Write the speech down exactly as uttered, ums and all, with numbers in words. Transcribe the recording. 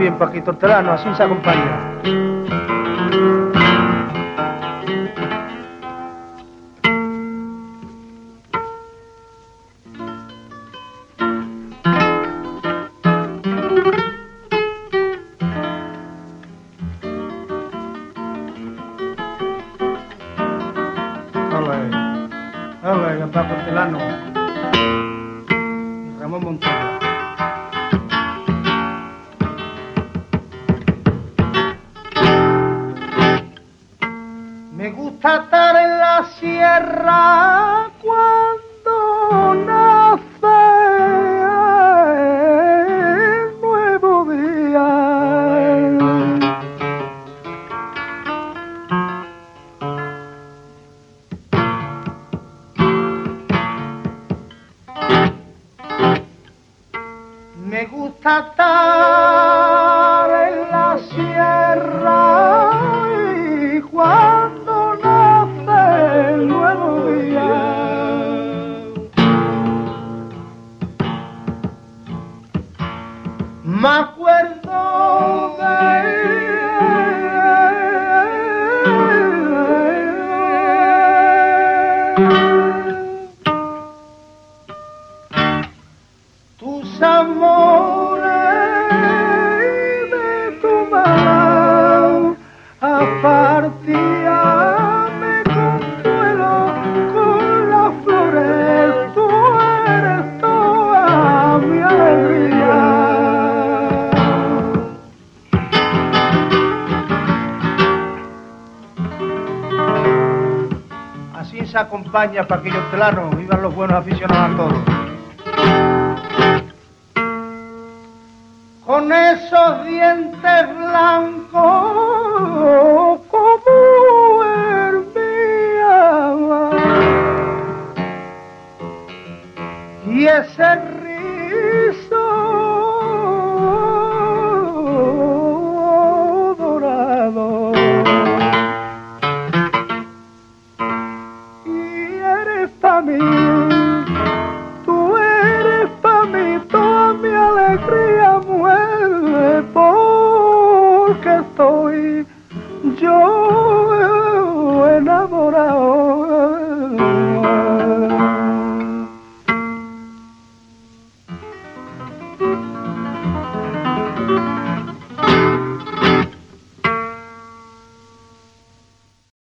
bien, Paquito Hortelano, así se acompaña. Hola, Paco Hortelano. Ramón Montilla. Me gusta estar en la sierra cuando nace el nuevo día. Me gusta estar en la sierra y cuando nace el nuevo día. Me acuerdo de tus amores y de tu mano apartía me consuelo con las flores. Tú eres toda mi alegría. Así se acompaña Paquillo Hortelano. Vivan los buenos aficionados a todos. Con esos dientes blancos como hermía y ese